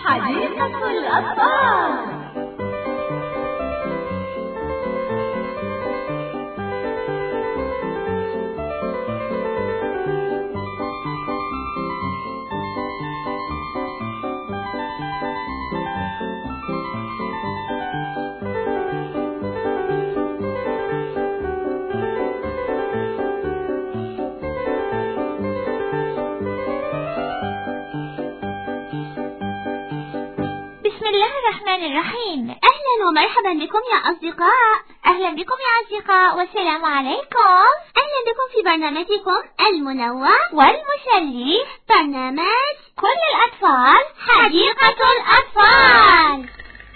حديقة الأطفال. بسم الله الرحمن الرحيم. أهلا ومرحبا بكم يا أصدقاء. أهلا بكم يا أصدقاء والسلام عليكم. أهلا بكم في برنامجكم المنوع والمسلي، برنامج كل الأطفال حديقة الأطفال.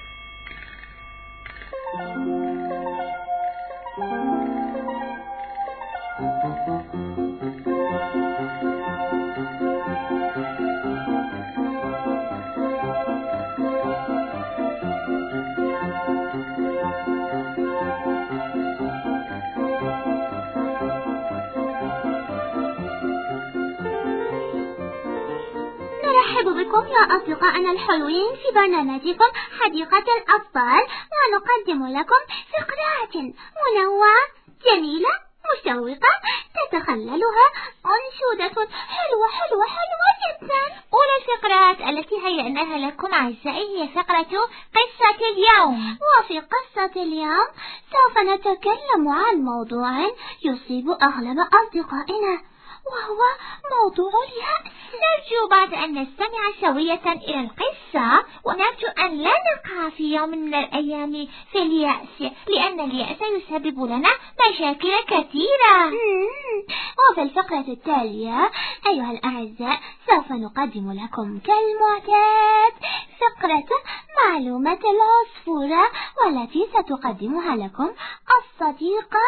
نرحب بكم يا أصدقائنا الحلوين في برنامجكم حديقة الأطفال، ونقدم لكم فقرات منوعة جميلة مشوقة تتخللها أنشودة حلوة جدا. أولى الفقرات التي هيأناها لكم أعزائي هي فقرة قصة اليوم. وفي قصة اليوم سوف نتكلم عن موضوع يصيب أغلب أصدقائنا، وهو موضوع اليأس. نرجو بعد أن نستمع سوية إلى القصة، ونرجو أن لا نقع في يوم من الأيام في اليأس، لأن اليأس يسبب لنا مشاكل كثيرة. وفي الفقرة التالية أيها الأعزاء سوف نقدم لكم كالمعتاد فقرة معلومة العصفورة، والتي ستقدمها لكم الصديقة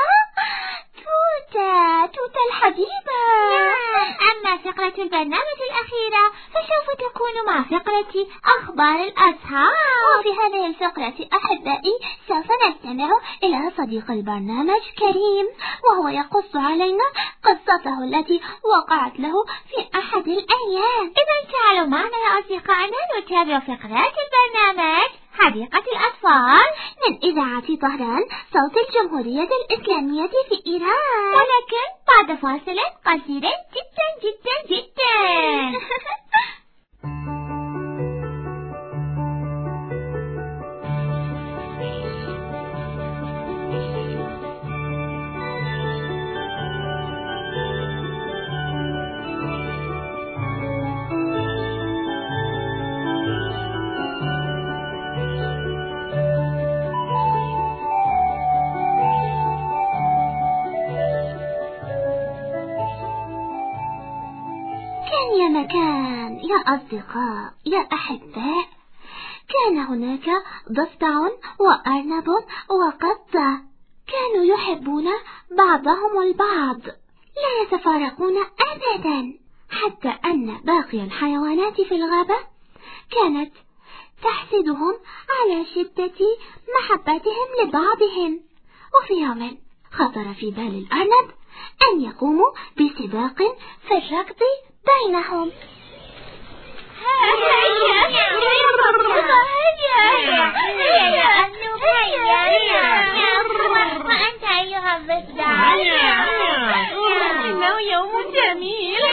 توتة الحبيبة. أما فقرة البرنامج الأخيرة فسوف تكون مع فقرة أخبار الأصحاب. وفي هذه الفقرة أحبائي سوف نستمع إلى صديق البرنامج كريم، وهو يقص علينا قصته التي وقعت له في أحد الأيام. إذا تعالوا معنا يا أصدقائنا نتابع فقرات البرنامج حديقة الأطفال من إذاعة طهران صوت الجمهورية الإسلامية في إيران، ولكن بعد فاصل قصير جدا. يا مكان يا أصدقاء يا أحباء، كان هناك ضفدع وأرنب وقطة، كانوا يحبون بعضهم البعض، لا يتفارقون أبدا، حتى أن باقي الحيوانات في الغابة كانت تحسدهم على شدة محبتهم لبعضهم. وفي يوم خطر في بال الأرنب أن يقوموا بسباق في الركض بينهم. وأنت أيها الضفدع إنه يوم جميل،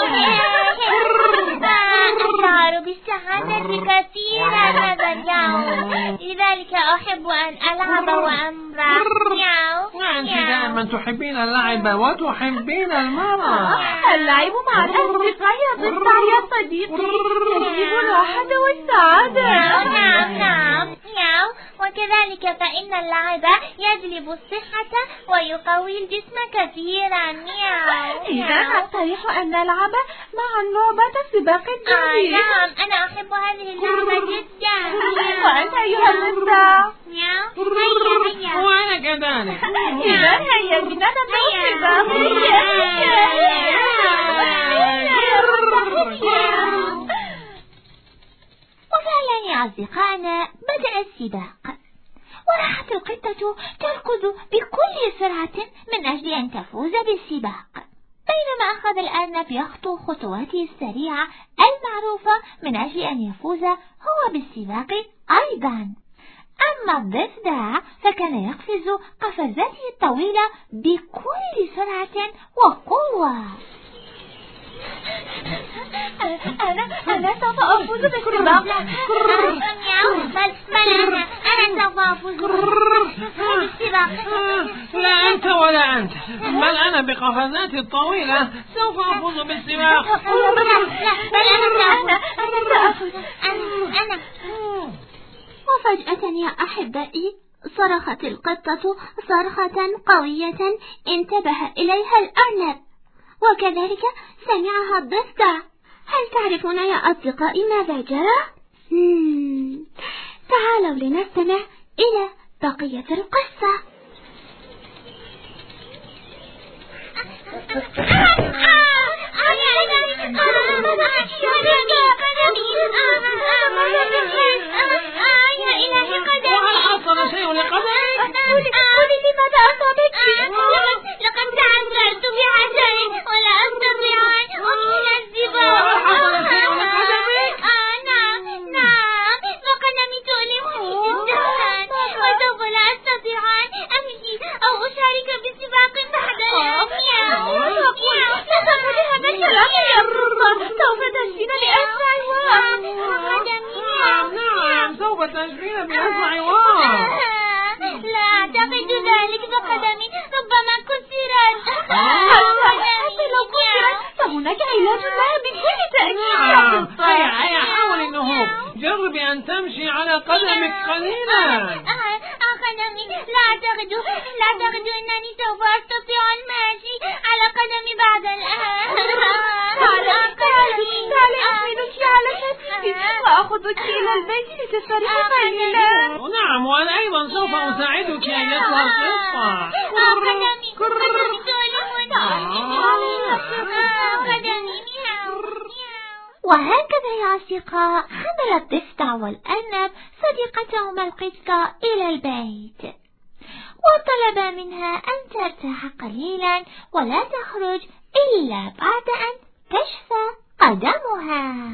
أشعر بالسعادة كثيرا هذا اليوم، لذلك أحب أن ألعب وأمرح. وأنت دائما تحبين اللعب وتحبين المرح. اللعب مع الأصدقاء يا ضفدع يا صديقي يجلب الراحة والسعادة. نعم. وكذلك فإن اللعب يجلب الصحة ويقوي الجسم كثيرا. إذا أقترح أن نلعب مع لعبة سباق الجري. نعم، أنا أحب هذه اللعبة جدا. وأنت أيها الضفدع؟ هيا. وأنا كذلك. إذا هيا بنا نبدأ السباق. وفعلا يا أصدقائنا بدأ السباق، وراحت القطة تركض بكل سرعة من أجل أن تفوز بالسباق. بينما أخذ الأرنب يخطو خطواته السريعة المعروفة من أجل أن يفوز هو بالسباق أيضا. أما الضفدع فكان يقفز قفزاته الطويلة بكل سرعة وقوة. أنا سوف أفوز بالسباق. أنا سوف أفوز بالسباق. لا أنت ولا أنت، بل أنا بقفزاتي الطويلة سوف أفوز بالسباق. أنا. وفجأة يا أحبائي صرخت القطة صرخة قوية انتبه إليها الأرنب، وكذلك سمعها الضفدع. هل تعرفون يا أصدقائي ماذا جرى؟ تعالوا لنستمع إلى بقية القصة. حصل شيء لقدمك؟ قولي لماذا أصابتك؟ لقد تعثرت بحجر ولا أستطيع أن أكمل السباق. حصل شيء لقدمك؟ نعم، وقدمي تؤلمني جدا وسوف لا أستطيع أن أمشي أو أشارك بالسباق بعد الآن. لا تقولي هذا الكلام يا قطة، سوف تشفين بأسرع وقت. نعم سوف تشفين بأسرع وقت. لا أعتقد ذلك، فقدمي ربما كسرت. حتى لو كسرت فهناك علاج لها بكل تأكيد يا قطة. هيا حاول النهوض، جربي أن تمشي على قدمك قليلا. قدمي لا أعتقد أنني سوف أستطيع المشي على قدمي بعد الآن. تعالي أحملك على كتفي وأخذك إلى البيت لتستريحي قليلا. نعم، وأنا أيضا سوف أساعدك أيتها القطة. قدمي تؤلمني. وهكذا يا أصدقاء حمل الضفدع والأرنب صديقتهما القطة إلى البيت، وطلب منها أن ترتاح قليلا ولا تخرج إلا بعد أن تشفى قدمها.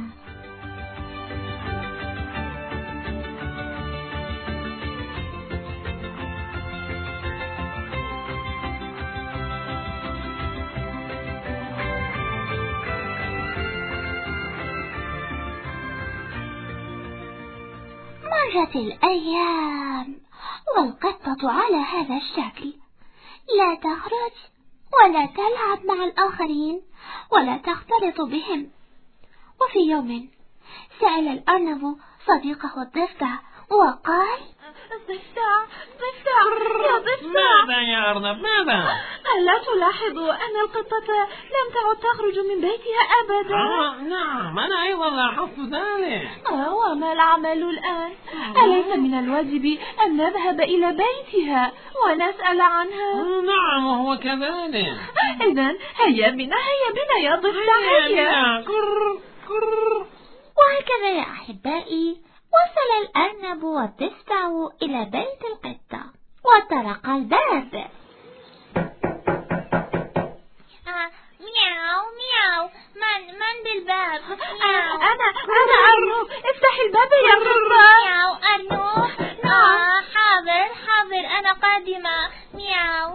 مرت الأيام والقطة على هذا الشكل، لا تخرج ولا تلعب مع الآخرين ولا تختلط بهم. وفي يوم سأل الأرنب صديقه الضفدع وقال: ضفدع يا ضفدع، ماذا يا أرنب ماذا؟ ألا تلاحظ أن القطة لم تعد تخرج من بيتها أبدا؟ نعم أنا أيضا لاحظت ذلك. وما العمل الآن؟ أليس من الواجب أن نذهب إلى بيتها ونسأل عنها؟ نعم وهو كذلك. إذن هيا بنا يا ضفدع، هيا. وهكذا يا أحبائي وصل الأرنب والضفدع إلى بيت القطة وطرق الباب. مياو من بالباب؟ أنا أرنب، افتحي الباب يا قطة. مياو أرنب. حاضر أنا قادمة. مياو.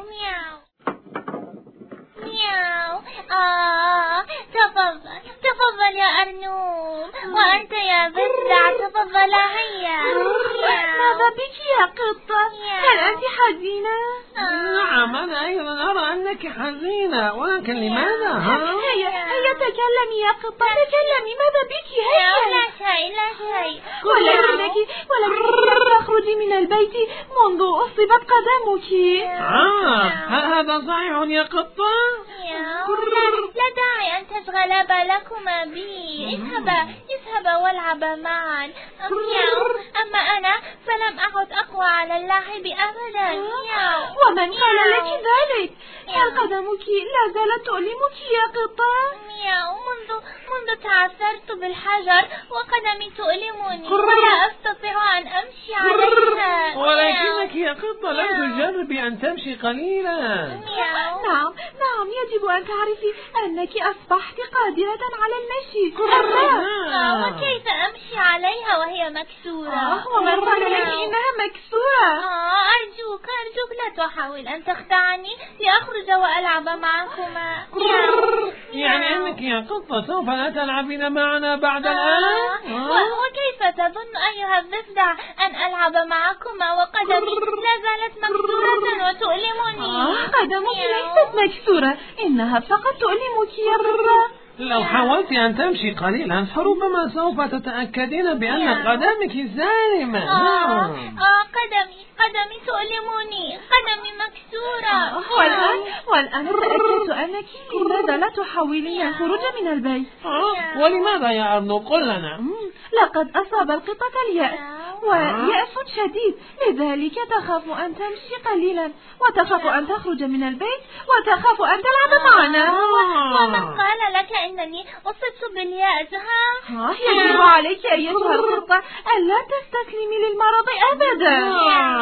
تفضل يا أرنوب، وأنت يا ضفدع تفضلا هيا. ماذا بك يا قطة؟ هل أنت حزينة؟ نعم أنا أيضا أرى أنك حزينة، ولكن لماذا؟ هيا تكلمي يا قطة، تكلمي، ماذا بك؟ هيا. لا شيء. ولكنك لم تخرجي من البيت منذ أصيبت قدمك. هل هذا صحيح يا قطة؟ لا داعي أن تشغل بالكما بي، اذهبا والعبا معا. أما أنا فلم أعد أقوى على اللعب أبدا. ومن قال لك ذلك؟ هل قدمك لا زالت تؤلمك يا قطة؟ منذ تعثرت بالحجر وقدمي تؤلمني ولا أستطيع أن أمشي عليها. ولكنك يا قطة لم تجربي أن تمشي قليلا. نعم نعم، يجب أن تعرفي أنك أصبحت قادرة على المشي. وكيف أمشي عليها وهي مكسورة؟ ومن قال لك إنها مكسورة؟ أرجوك لا تحاول أن تخدعني لأخرج وألعب معكما. يعني أنك يا قطة سوف لا تلعبين معنا بعد الآن؟ وكيف تظن أيها الضفدع أن ألعب معكما وقدمي لا زالت مكسورة وتؤلمني؟ قدمك ليست مكسورة، إنها فقط تؤلمك يا قطة. لو حاولت أن تمشي قليلا فربما سوف تتأكدين بأن قدمك سالمة. قدمي تؤلمني، قدمي مكسورة. والآن تأكدت أنك لماذا لا تحاولين الخروج من البيت؟ ولماذا يا أرنوب؟ قل لنا. لقد أصاب القطة اليأس، ويأس شديد، لذلك تخاف أن تمشي قليلا، وتخاف أن تخرج من البيت، وتخاف أن تلعب معنا. ومن قال لك إنني أصبت باليأس؟ يجب عليك أيتها القطة ألا تستسلمي للمرض أبدا.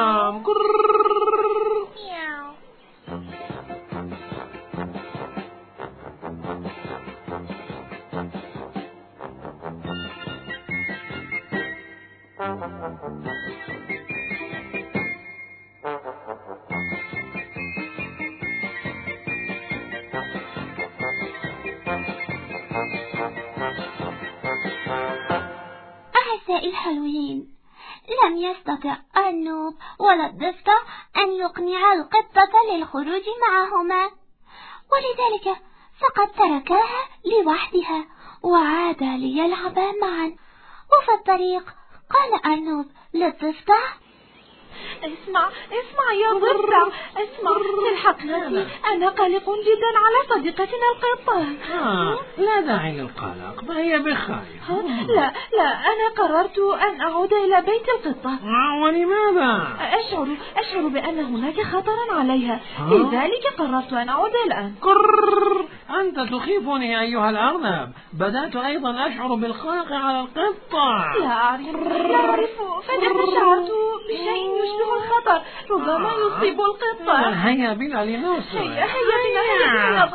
أعزائي الحلوين، لم يستطع أرنوب ولا الضفدع أن يقنع القطة للخروج معهما، ولذلك فقد تركاها لوحدها وعادا ليلعبا معا. وفي الطريق قال أرنوب للضفدع: اسمع يا ضفدع، اسمع، في الحقيقة أنا قلق جدا على صديقتنا القطة. لا داعي للقلق، فهي بخير. لا، أنا قررت أن أعود إلى بيت القطة. ولماذا؟ أشعر بأن هناك خطرا عليها، لذلك قررت أن أعود الآن. أنت تخيفني أيها الأرنب، بدأت أيضا أشعر بالقلق على القطة. لا أعرف، فجأة شعرت بشيء يشبه الخطر، ربما يصيب القطة. هيا بنا لنوصل. هيا.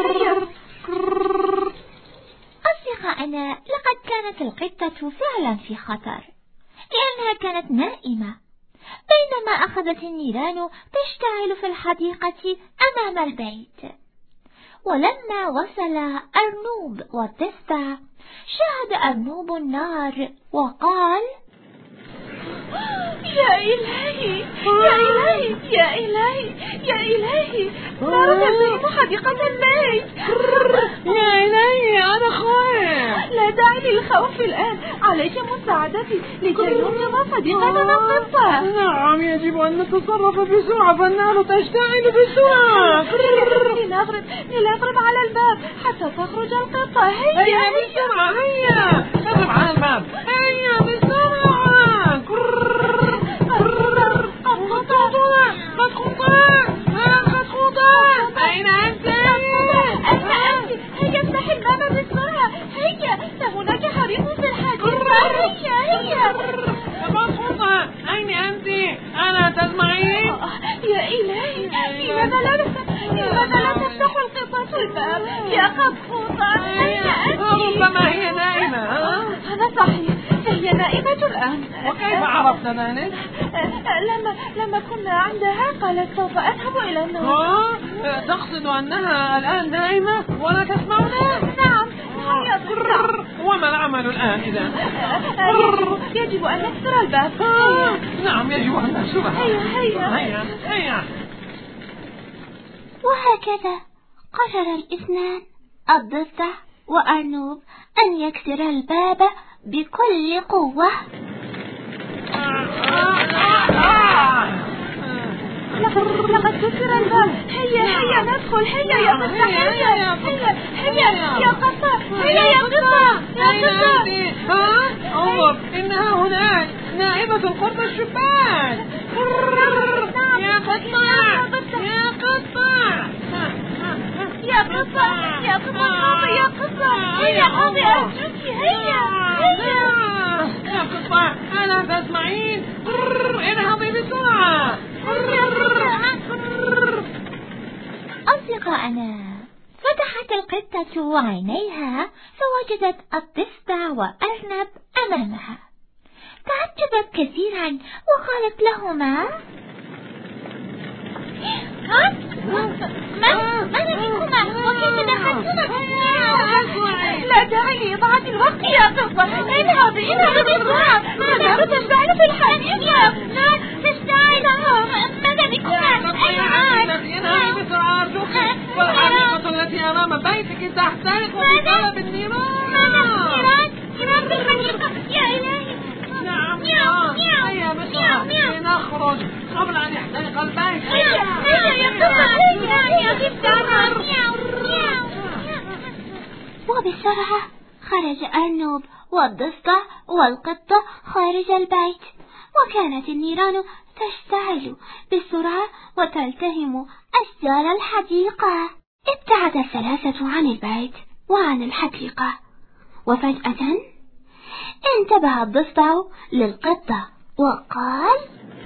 أصدقائنا، لقد كانت القطة فعلا في خطر، لأنها كانت نائمة بينما أخذت النيران تشتعل في الحديقة أمام البيت. ولما وصل أرنوب والضفدع شاهد أرنوب النار وقال: يا إلهي، نار تزرق حديقة البيت. يا إلهي، أنا خائف. لا داعي للخوف الآن، عليك مساعدتي لكي ننقذ صديقتنا القطة. نعم، يجب أن نتصرف بسرعة، فالنار تشتعل بسرعة. لنضرب على الباب حتى تخرج القطة. هيا بسرعة، هيا اضرب على الباب، هيا بسرعة. أين أنت؟ هيا افتح الباب بسرعة، هيا، هناك حريق في الحديقة. هيا. قطة، أين أنت؟ ألا تسمعين؟ يا إلهي، لماذا لا تفتح القطة الباب يا قطوطة؟ أين أنت؟ ربما هي نائمة. هذا صحيح، فهي نائمة الآن. وكيف عرفت ذلك؟ لما كنا عندها قالت سوف أذهب إلى النوم. تقصد أنها الآن نائمة ولا تسمعنا؟ نعم. هيا بسرعة. وما العمل الآن إذا؟ يجب أن نكسر الباب. نعم، يجب أن نكسرها. هيا. وهكذا قرر الاثنان، الضفدع وأرنوب، أن يكسر الباب بكل قوة. لقد كسر الباب. هيا ندخل. هيا يا قطة. هيا يا قطة. هيا يا قطة. انظر، إنها هناك نائمة قرب الشباك. يا قطة. هيا قومي أرجوك. هيا يا قطة، ألا تسمعين؟ انهضي بسرعة. أصدقائنا، فتحت القطة عينيها فوجدت الضفدع وأرنب أمامها. تعجبت كثيرا وقالت لهما: ماذا بكما وكيف دخلتما؟ لا داعي لإضاعة الوقت يا قطة، اذهبي بسرعة، النار تشتعل في الحديقة. نار تشتعل؟ ماذا بكما؟ اذهبي بسرعة أرجوك، والحديقة التي أمام بيتك تحترق بسبب النيران. نيران في الحديقة؟ يا إلهي! نعم، هيا بسرعة لنخرج قبل أن يحترق البيت. وبسرعة خرج أرنب والضفدع والقطة خارج البيت، وكانت النيران تشتعل بسرعة وتلتهم أشجار الحديقة. ابتعد الثلاثة عن البيت وعن الحديقة، وفجأة انتبه الضفدع للقطة وقال: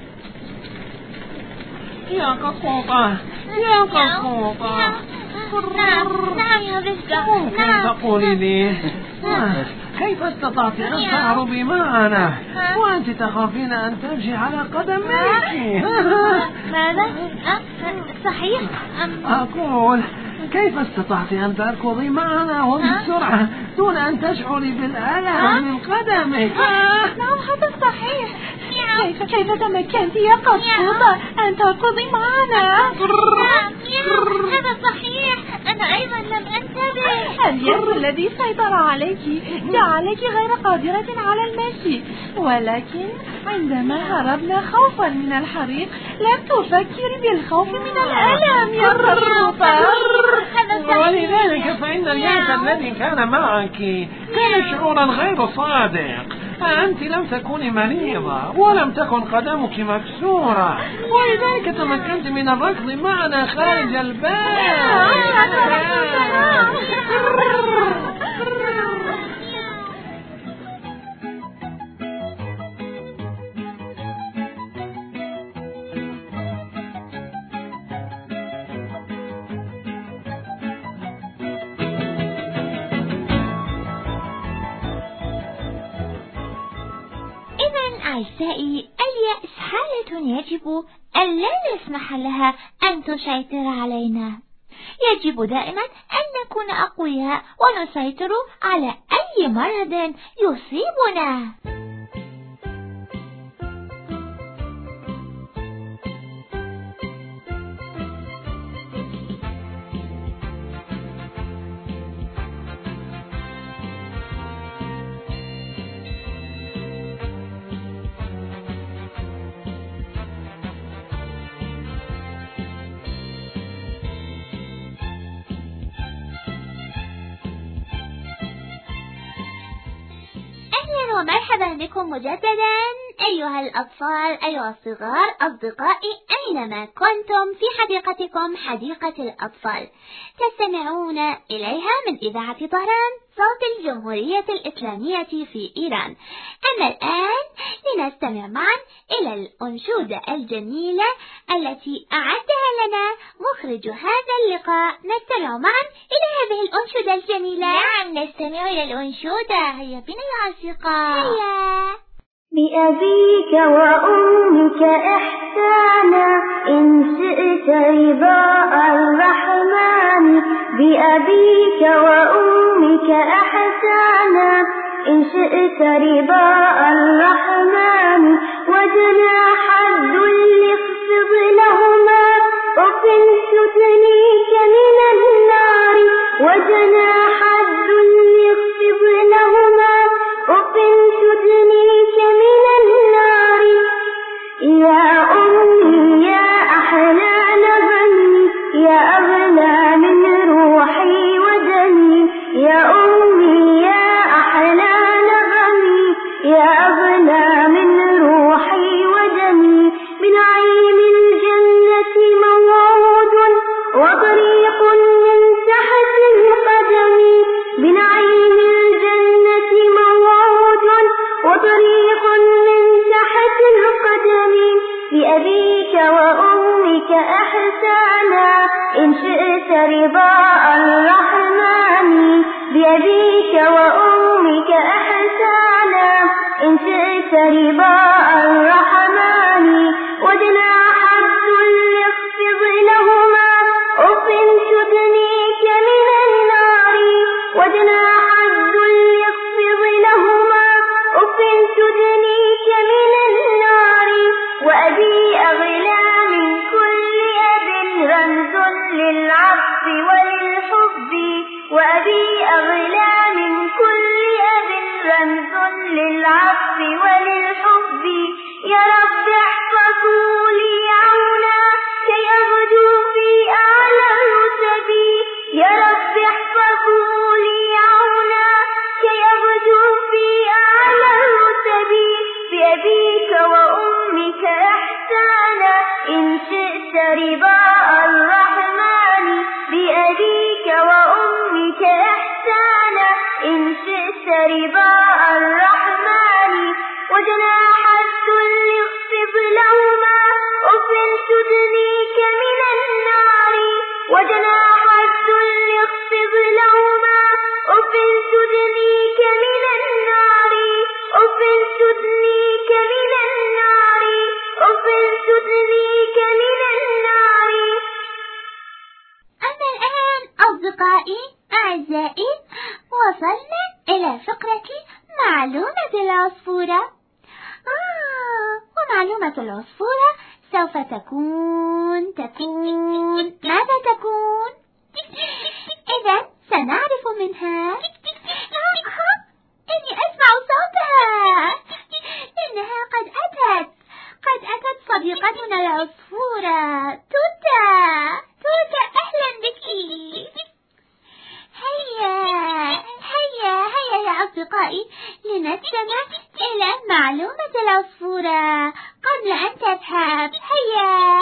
يا قطوطة، يا قطوطة. نعم يا ضفدع. كيف تقولي لي؟ كيف استطعت أن تهربي معنا وأنت تخافين أن تمشي على قدميك؟ ماذا؟ صحيح؟ أقول كيف استطعت أن تركضي معنا وبسرعة دون أن تشعري بالألم من قدمك؟ نعم هذا صحيح. كيف تمكنت يا قطوطة أن تركضي معنا؟ هذا صحيح، أنا أيضا لم أنتبه. اليأس الذي سيطر عليك جعلك غير قادرة على المشي، ولكن عندما هربنا خوفا من الحريق لم تفكري بالخوف من الألم يا قطوطة. ولذلك فإن اليأس الذي كان معك كان شعورا غير صادق. أنت لم تكوني مريضة ولم تكن قدمك مكسورة، ولذلك تمكنت من الركض معنا خارج البيت. أعزائي، اليأس حالة يجب أن لا نسمح لها أن تسيطر علينا. يجب دائما أن نكون أقوياء ونسيطر على أي مرض يصيبنا. ومرحبا بكم مجددا أيها الأطفال، أيها الصغار، أصدقائي أينما كنتم في حديقتكم حديقة الأطفال تستمعون إليها من إذاعة طهران صوت الجمهورية الإسلامية في إيران. أما الآن لنستمع معا إلى الأنشودة الجميلة التي أعدها لنا مخرج هذا اللقاء. نستمع معا إلى هذه الأنشودة الجميلة. نعم نستمع إلى الأنشودة، هيا بنا يا أصدقاء. هيا. بأبيك وأمك إحسانا إن شئت رضاء الرحمن، بأبيك وأمك إحسانا إن شئت رضاء الرحمن، وجناح الذل اخفض لهما وقل تدنيك من النار، وجناح الذل اخفض لهما وقل تدنيك من النار. يا أمي يا أحلى نغمي، يا أغلى من روحي ودمي، يا أمي يا أحلى نغمي، يا أغلى من روحي ودمي. بنعيم الجنة موعود وطريق من تحت القدم، بنعيم الجنة موعود وطريق من تحت القدم. بأبيك وأمك إحسانا إن شئت رضاء الرحمن. بأبيك وأمك إحسانا إن شئت رضاء الرحمن وجناح الذل اخفض لهما أف تدنيك من النار وجناح الذل اخفض لهما أف تدنيك من النار وأبي أغلى من كل أب رمز للعطف وللحب وأبي أغلى من كل أب رمز للعطف وللحب يا رب احفظوا لي عونا كي أغدو في أعلى الرتب يا رب احفظوا لي عونا كي أغدو في أعلى الرتب بأبيك وأمك إحسانا إن شئت رضاء الرحمن بأبيك وأمك إحسانا إن شئت رضاء الرحمن وجناح الذل اخفض لهما أف تدنيك من النار وجناح الذل اخفض لهما أف تدنيك من النار أف تدنيك من النار أف تدنيك من النار. أما الآن أصدقائي أعزائي وصلنا إلى فقرة معلومة العصفورة. ومعلومة العصفورة سوف تكون ماذا تكون؟ إذا سنعرف منها إني أسمع صوتها، إنها قد أتت صديقتنا العصفورة توتا. أهلا بك. هيا يا أصدقائي لنستمع إلى معلومة العصفورة قبل أن تذهب. هيا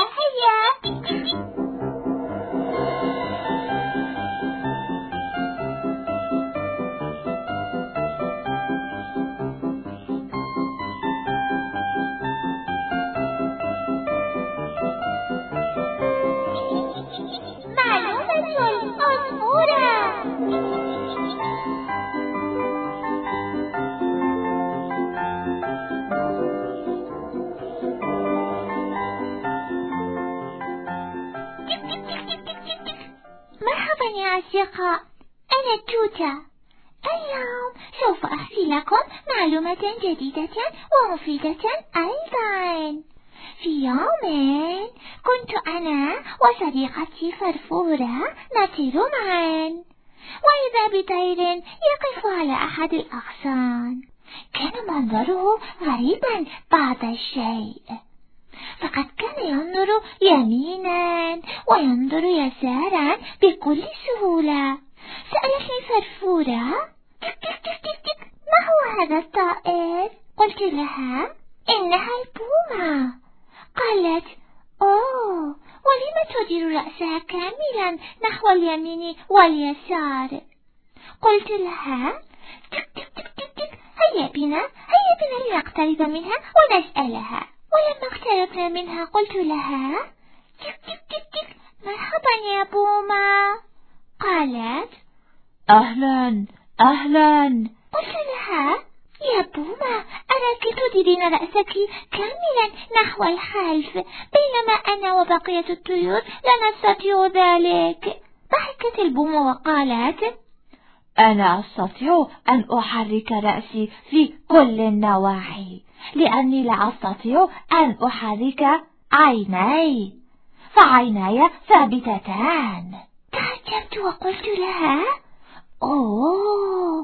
مرحبا يا أصدقاء، أنا توتا. اليوم سوف أحكي لكم معلومة جديدة ومفيدة أيضا. في يوم كنت أنا وصديقتي فرفورة نطير معا، وإذا بطير يقف على أحد الأغصان. كان منظره غريبا بعض الشيء، فقد كان ينظر يمينا وينظر يسارا بكل سهولة. سألتني فرفورة: ما هو هذا الطائر؟ قلت لها: إنها البومة. قالت: أوه، ولم تدير رأسها كاملا نحو اليمين واليسار؟ قلت لها: هيا بنا لنقترب منها ونسألها. ولما اقتربنا منها قلت لها: مرحبا يا بومة. قالت: أهلا. قلت لها: يا بومة، أراك تديرين رأسك كاملا نحو الخلف، بينما أنا وبقية الطيور لا نستطيع ذلك. ضحكت البومة وقالت: أنا أستطيع أن أحرك رأسي في كل النواحي، لأني لا أستطيع أن أحرك عيني، فعيناي ثابتتان. تعجبت وقلت لها: أوه،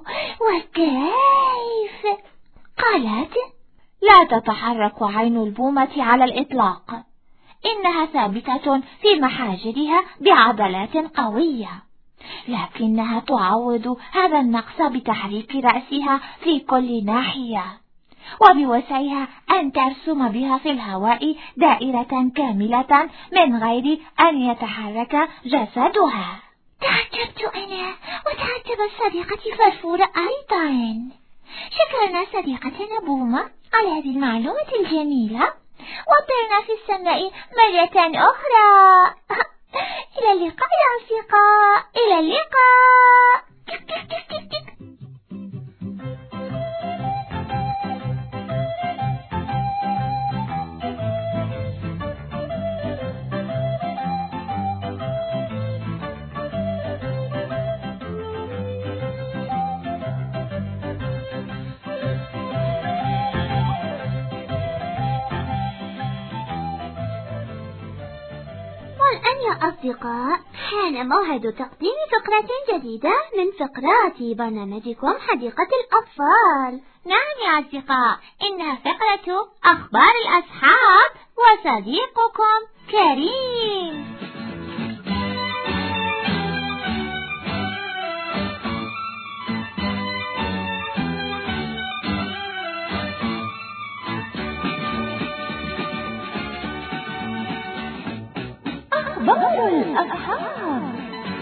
وكيف؟ قالت: لا تتحرك عين البومة على الإطلاق، إنها ثابتة في محاجرها بعضلات قوية، لكنها تعوض هذا النقص بتحريك رأسها في كل ناحية، وبوسعها أن ترسم بها في الهواء دائرة كاملة من غير أن يتحرك جسدها. تعجبت أنا وتعجبت صديقتي فرفورة أيضا. شكرنا صديقتنا بومة على هذه المعلومة الجميلة، وطرنا في السماء مرة أخرى. إلى اللقاء يا أصدقاء، إلى اللقاء. والآن يا أصدقاء حان موعد تقديم فقرة جديدة من فقرات برنامجكم حديقة الأطفال. نعم يا أصدقاء، إنها فقرة أخبار الأصحاب وصديقكم كريم. أخبار الأصحاب.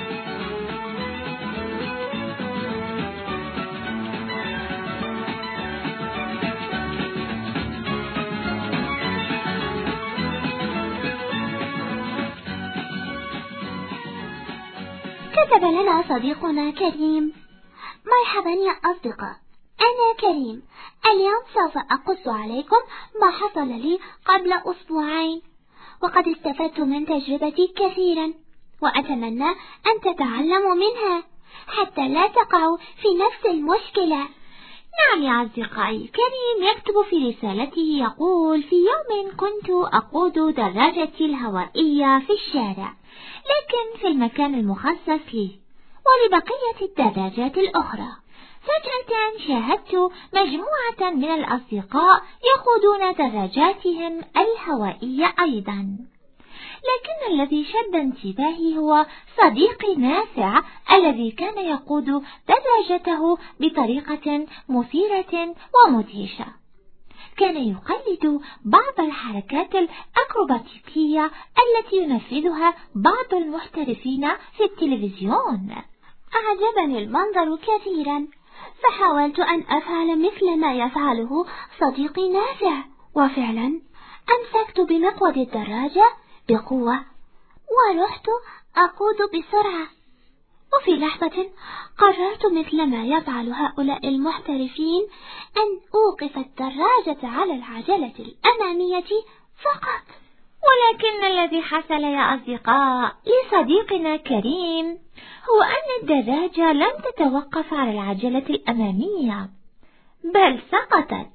كتب لنا صديقنا كريم: مرحبا يا أصدقاء، أنا كريم. اليوم سوف أقص عليكم ما حصل لي قبل أسبوعين، وقد استفدت من تجربتي كثيرا، وأتمنى أن تتعلموا منها حتى لا تقعوا في نفس المشكلة. نعم يا أصدقائي، كريم يكتب في رسالته يقول: في يوم كنت أقود دراجتي الهوائية في الشارع، لكن في المكان المخصص لي ولبقية الدراجات الأخرى. فجأة شاهدت مجموعة من الأصدقاء يقودون دراجاتهم الهوائية أيضا، لكن الذي شد انتباهي هو صديقي نافع الذي كان يقود دراجته بطريقة مثيرة ومدهشة. كان يقلد بعض الحركات الأكروباتيكية التي ينفذها بعض المحترفين في التلفزيون. أعجبني المنظر كثيرا، فحاولت أن أفعل مثل ما يفعله صديقي نافع، وفعلا أمسكت بمقود الدراجة بقوة ورحت أقود بسرعة، وفي لحظة قررت مثل ما يفعل هؤلاء المحترفين أن أوقف الدراجة على العجلة الأمامية فقط. ولكن الذي حصل يا أصدقاء لصديقنا كريم هو أن الدراجة لم تتوقف على العجلة الأمامية، بل سقطت.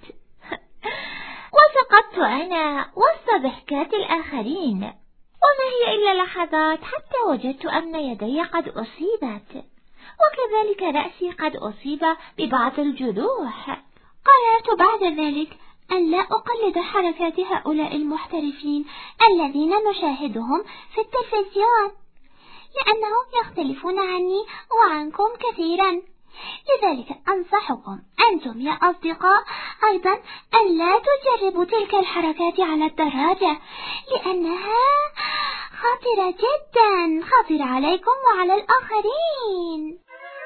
وسقطت أنا وسط ضحكات الآخرين، وما هي إلا لحظات حتى وجدت أن يدي قد أصيبت، وكذلك رأسي قد أصيب ببعض الجروح. قررت بعد ذلك أن لا أقلد حركات هؤلاء المحترفين الذين نشاهدهم في التلفزيون، لأنهم يختلفون عني وعنكم كثيرا. لذلك أنصحكم أنتم يا أصدقاء أيضا أن لا تجربوا تلك الحركات على الدراجة، لأنها خطرة جدا، خطرة عليكم وعلى الآخرين.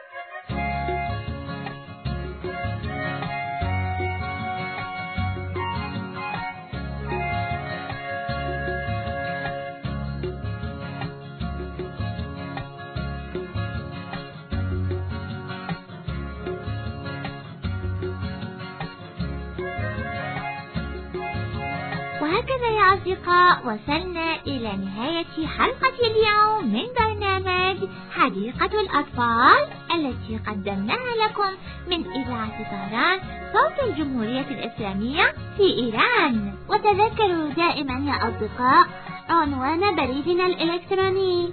وهكذا يا أصدقاء وصلنا إلى نهاية حلقة اليوم من برنامج حديقة الأطفال التي قدمناها لكم من إذاعة طهران صوت الجمهورية الإسلامية في إيران. وتذكروا دائما يا أصدقاء عنوان بريدنا الإلكتروني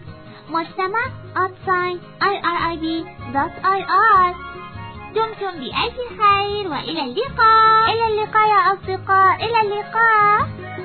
مجتمع@irib.ir. دمتم بألف خير وإلى اللقاء. إلى اللقاء يا أصدقاء، إلى اللقاء.